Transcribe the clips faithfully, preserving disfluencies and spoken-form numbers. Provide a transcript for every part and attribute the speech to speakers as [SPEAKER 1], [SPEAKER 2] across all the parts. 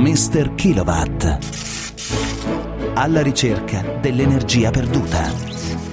[SPEAKER 1] mister Kilowatt. Alla ricerca dell'energia perduta.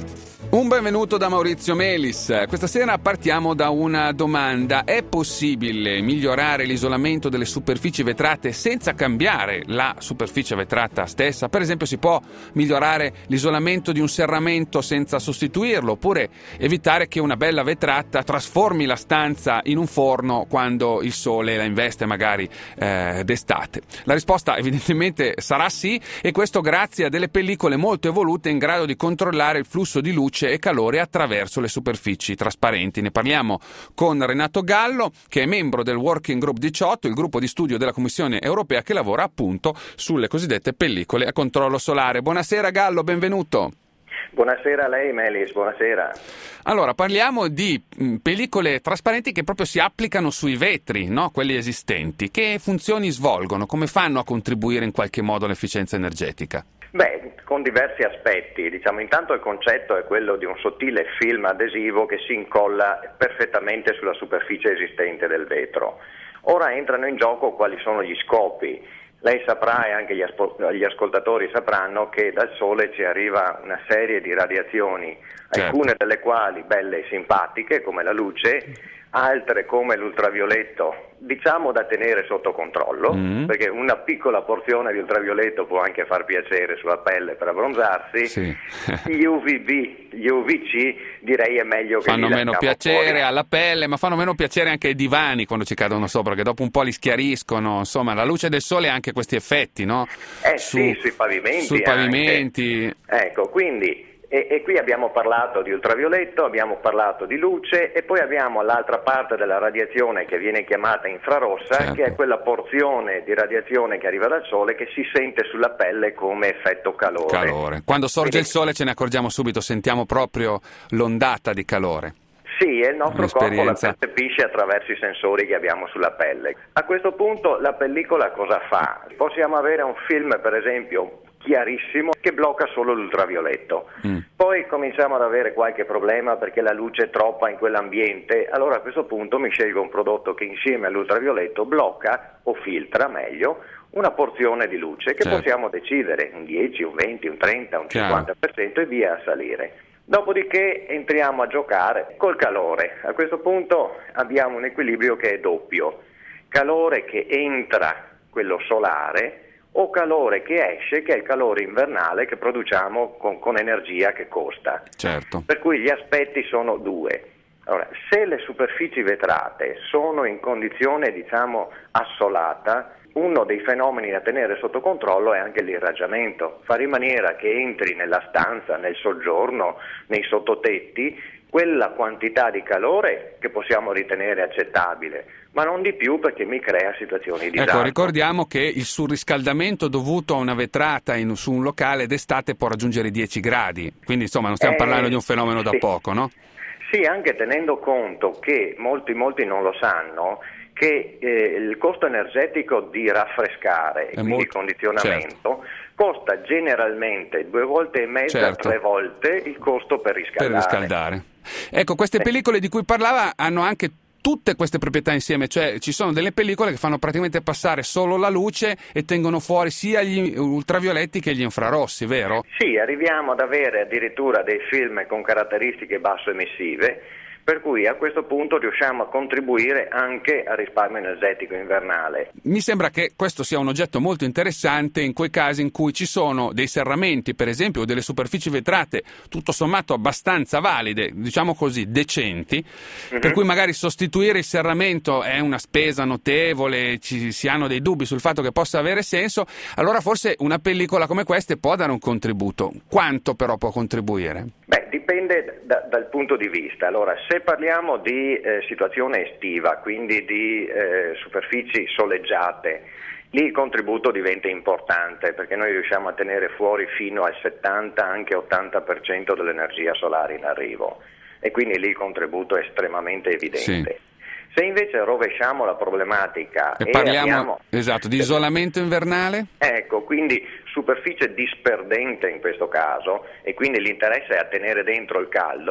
[SPEAKER 2] Un benvenuto da Maurizio Melis. Questa sera partiamo da una domanda: è possibile migliorare l'isolamento delle superfici vetrate senza cambiare la superficie vetrata stessa? Per esempio, si può migliorare l'isolamento di un serramento senza sostituirlo, oppure evitare che una bella vetrata trasformi la stanza in un forno quando il sole la investe magari eh, d'estate? La risposta evidentemente sarà sì, e questo grazie a delle pellicole molto evolute in grado di controllare il flusso di luce e calore attraverso le superfici trasparenti. Ne parliamo con Renato Gallo, che è membro del Working Group diciotto, il gruppo di studio della Commissione Europea che lavora appunto sulle cosiddette pellicole a controllo solare. Buonasera Gallo, benvenuto.
[SPEAKER 3] Buonasera a lei Melis, buonasera.
[SPEAKER 2] Allora, parliamo di mh, pellicole trasparenti che proprio si applicano sui vetri, no? Quelli esistenti. Che funzioni svolgono? Come fanno a contribuire in qualche modo all'efficienza energetica?
[SPEAKER 3] Beh, con diversi aspetti. Diciamo, intanto il concetto è quello di un sottile film adesivo che si incolla perfettamente sulla superficie esistente del vetro. Ora entrano in gioco quali sono gli scopi. Lei saprà, e anche gli, aspo- gli ascoltatori sapranno, che dal Sole ci arriva una serie di radiazioni, certo, alcune delle quali belle e simpatiche come la luce, altre come l'ultravioletto, diciamo da tenere sotto controllo, mm. perché una piccola porzione di ultravioletto può anche far piacere sulla pelle per abbronzarsi. Sì. Gli U V B, gli U V C direi è meglio che
[SPEAKER 2] fanno
[SPEAKER 3] li
[SPEAKER 2] meno piacere
[SPEAKER 3] fuori.
[SPEAKER 2] alla pelle, ma fanno meno piacere anche ai divani quando ci cadono sopra, che dopo un po' li schiariscono. Insomma, la luce del sole ha anche questi effetti, no?
[SPEAKER 3] Eh
[SPEAKER 2] Su,
[SPEAKER 3] sì, sui pavimenti.
[SPEAKER 2] Sui pavimenti.
[SPEAKER 3] Anche. Ecco, quindi E, e qui abbiamo parlato di ultravioletto, abbiamo parlato di luce e poi abbiamo l'altra parte della radiazione che viene chiamata infrarossa, certo, che è quella porzione di radiazione che arriva dal sole che si sente sulla pelle come effetto calore.
[SPEAKER 2] Calore. Quando sorge
[SPEAKER 3] Quindi,
[SPEAKER 2] il sole ce ne accorgiamo subito, sentiamo proprio l'ondata di calore.
[SPEAKER 3] Sì, e il nostro corpo la percepisce attraverso i sensori che abbiamo sulla pelle. A questo punto la pellicola cosa fa? Possiamo avere un film, per esempio, chiarissimo che blocca solo l'ultravioletto. Mm. Poi cominciamo ad avere qualche problema perché la luce è troppa in quell'ambiente, allora a questo punto mi scelgo un prodotto che insieme all'ultravioletto blocca o filtra meglio una porzione di luce che, certo, possiamo decidere, un dieci, un venti, un trenta, un cinquanta per cento e via a salire. Dopodiché entriamo a giocare col calore. A questo punto abbiamo un equilibrio che è doppio: calore che entra, quello solare, o calore che esce, che è il calore invernale che produciamo con, con energia che costa.
[SPEAKER 2] Certo.
[SPEAKER 3] Per cui gli aspetti sono due. Allora, se le superfici vetrate sono in condizione, diciamo, assolata, uno dei fenomeni da tenere sotto controllo è anche l'irraggiamento, fare in maniera che entri nella stanza, nel soggiorno, nei sottotetti, quella quantità di calore che possiamo ritenere accettabile, ma non di più, perché mi crea situazioni di disagio.
[SPEAKER 2] Ecco, ricordiamo che il surriscaldamento dovuto a una vetrata in, su un locale d'estate può raggiungere i dieci gradi, quindi insomma non stiamo eh, parlando di un fenomeno
[SPEAKER 3] sì.
[SPEAKER 2] da poco, no?
[SPEAKER 3] Sì, anche tenendo conto che molti molti non lo sanno, che eh, il costo energetico di raffrescare e quindi molto, condizionamento, certo, costa generalmente due volte e mezza, certo, tre volte il costo per riscaldare.
[SPEAKER 2] Per riscaldare. Ecco, queste pellicole di cui parlava hanno anche tutte queste proprietà insieme, cioè ci sono delle pellicole che fanno praticamente passare solo la luce e tengono fuori sia gli ultravioletti che gli infrarossi, vero?
[SPEAKER 3] Sì, arriviamo ad avere addirittura dei film con caratteristiche basso emissive, per cui a questo punto riusciamo a contribuire anche al risparmio energetico invernale.
[SPEAKER 2] Mi sembra che questo sia un oggetto molto interessante in quei casi in cui ci sono dei serramenti, per esempio, o delle superfici vetrate tutto sommato abbastanza valide, diciamo così, decenti, mm-hmm, per cui magari sostituire il serramento è una spesa notevole, ci si hanno dei dubbi sul fatto che possa avere senso, allora forse una pellicola come questa può dare un contributo. Quanto però può contribuire?
[SPEAKER 3] Beh, dipende da, dal punto di vista. Allora, se parliamo di eh, situazione estiva, quindi di eh, superfici soleggiate, lì il contributo diventa importante, perché noi riusciamo a tenere fuori fino al settanta, anche ottanta per cento dell'energia solare in arrivo, e quindi lì il contributo è estremamente evidente. Sì. Se invece rovesciamo la problematica
[SPEAKER 2] e
[SPEAKER 3] e
[SPEAKER 2] parliamo
[SPEAKER 3] abbiamo,
[SPEAKER 2] esatto, di isolamento invernale?
[SPEAKER 3] Ecco, quindi superficie disperdente in questo caso, e quindi l'interesse è a tenere dentro il caldo,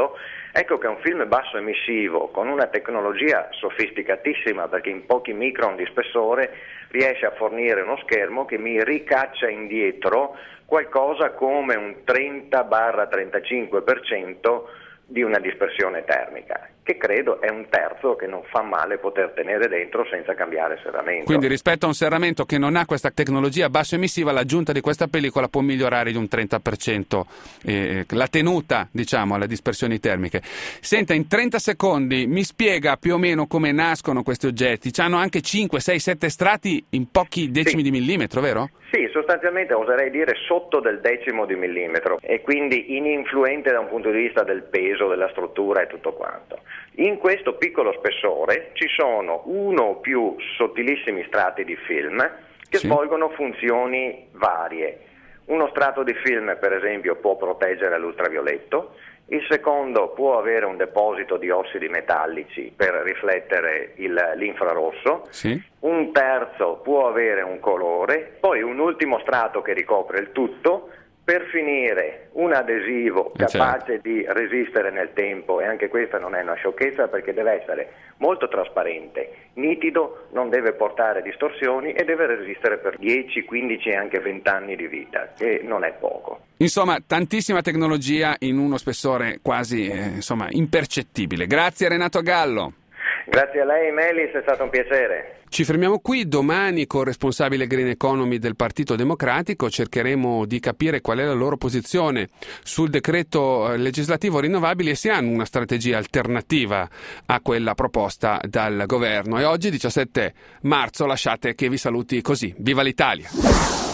[SPEAKER 3] Ecco che un film basso emissivo con una tecnologia sofisticatissima, perché in pochi micron di spessore riesce a fornire uno schermo che mi ricaccia indietro qualcosa come un trenta trentacinque per cento di una dispersione termica, che credo è un terzo che non fa male poter tenere dentro senza cambiare serramento.
[SPEAKER 2] Quindi rispetto a un serramento che non ha questa tecnologia basso emissiva, l'aggiunta di questa pellicola può migliorare di un trenta per cento eh, la tenuta, diciamo, alle dispersioni termiche. Senta, in trenta secondi mi spiega più o meno come nascono questi oggetti. C'hanno anche cinque, sei, sette strati in pochi decimi sì. di millimetro, vero?
[SPEAKER 3] Sì, sostanzialmente oserei dire sotto del decimo di millimetro e quindi ininfluente da un punto di vista del peso, della struttura e tutto quanto. In questo piccolo spessore ci sono uno o più sottilissimi strati di film che sì. svolgono funzioni varie. Uno strato di film, per esempio, può proteggere l'ultravioletto, il secondo può avere un deposito di ossidi metallici per riflettere il, l'infrarosso,
[SPEAKER 2] sì.
[SPEAKER 3] un terzo può avere un colore, poi un ultimo strato che ricopre il tutto, per finire un adesivo capace certo. di resistere nel tempo, e anche questa non è una sciocchezza perché deve essere molto trasparente, nitido, non deve portare distorsioni e deve resistere per dieci, quindici e anche venti anni di vita, che non è poco.
[SPEAKER 2] Insomma, tantissima tecnologia in uno spessore quasi eh, insomma, impercettibile. Grazie Renato Gallo.
[SPEAKER 3] Grazie a lei Melis, è stato un piacere.
[SPEAKER 2] Ci fermiamo qui. Domani con il responsabile Green Economy del Partito Democratico cercheremo di capire qual è la loro posizione sul decreto legislativo rinnovabili e se hanno una strategia alternativa a quella proposta dal governo. E oggi, diciassette marzo, lasciate che vi saluti così. Viva l'Italia!